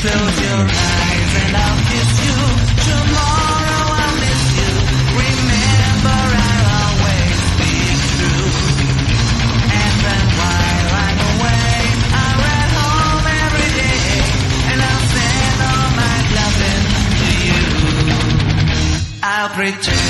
Close your eyes and I'll kiss you. Tomorrow I'll miss you. Remember I'll always be true. And then while I'm away, I'll ride home every day. And I'll send all my loving to you. I'll pretend